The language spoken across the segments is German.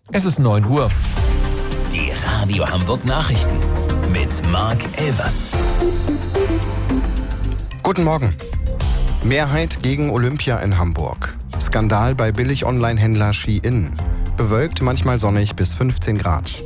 Es ist 9 Uhr. Die Radio Hamburg Nachrichten mit Marc Elvers. Guten Morgen. Mehrheit gegen Olympia in Hamburg. Skandal bei Billig-Online-Händler Shein. Bewölkt, manchmal sonnig bis 15 Grad.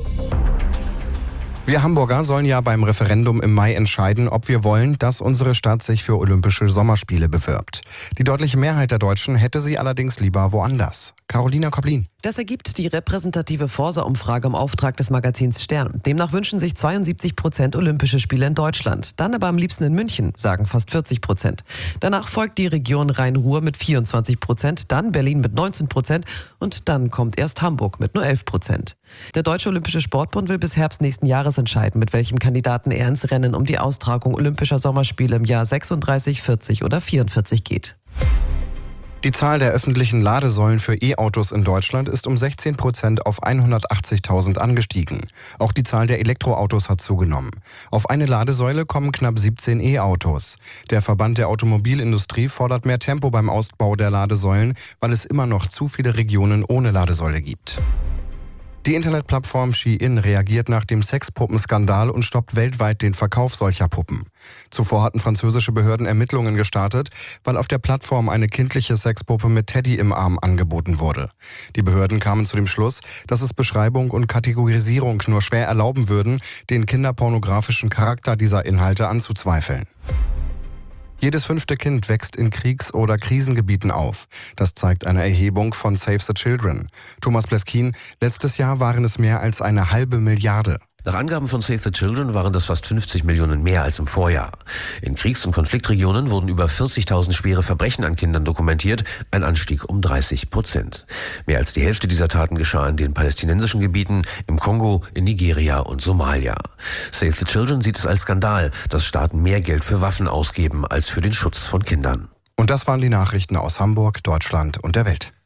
Wir Hamburger sollen ja beim Referendum im Mai entscheiden, ob wir wollen, dass unsere Stadt sich für Olympische Sommerspiele bewirbt. Die deutliche Mehrheit der Deutschen hätte sie allerdings lieber woanders. Carolina Koblin. Das ergibt die repräsentative Forsa-Umfrage im Auftrag des Magazins Stern. Demnach wünschen sich 72% Olympische Spiele in Deutschland. Dann aber am liebsten in München, sagen fast 40%. Danach folgt die Region Rhein-Ruhr mit 24%, dann Berlin mit 19% und dann kommt erst Hamburg mit nur 11%. Der Deutsche Olympische Sportbund will bis Herbst nächsten Jahres entscheiden, mit welchem Kandidaten er ins Rennen um die Austragung Olympischer Sommerspiele im Jahr 36, 40 oder 44 geht. Die Zahl der öffentlichen Ladesäulen für E-Autos in Deutschland ist um 16% auf 180.000 angestiegen. Auch die Zahl der Elektroautos hat zugenommen. Auf eine Ladesäule kommen knapp 17 E-Autos. Der Verband der Automobilindustrie fordert mehr Tempo beim Ausbau der Ladesäulen, weil es immer noch zu viele Regionen ohne Ladesäule gibt. Die Internetplattform Shein reagiert nach dem Sexpuppenskandal und stoppt weltweit den Verkauf solcher Puppen. Zuvor hatten französische Behörden Ermittlungen gestartet, weil auf der Plattform eine kindliche Sexpuppe mit Teddy im Arm angeboten wurde. Die Behörden kamen zu dem Schluss, dass es Beschreibung und Kategorisierung nur schwer erlauben würden, den kinderpornografischen Charakter dieser Inhalte anzuzweifeln. Jedes 5. Kind wächst in Kriegs- oder Krisengebieten auf. Das zeigt eine Erhebung von Save the Children. Thomas Bleskin, letztes Jahr waren es mehr als 1,5 Milliarde. Nach Angaben von Save the Children waren das fast 50 Millionen mehr als im Vorjahr. In Kriegs- und Konfliktregionen wurden über 40.000 schwere Verbrechen an Kindern dokumentiert, ein Anstieg um 30%. Mehr als die Hälfte dieser Taten geschah in den palästinensischen Gebieten, im Kongo, in Nigeria und Somalia. Save the Children sieht es als Skandal, dass Staaten mehr Geld für Waffen ausgeben als für den Schutz von Kindern. Und das waren die Nachrichten aus Hamburg, Deutschland und der Welt.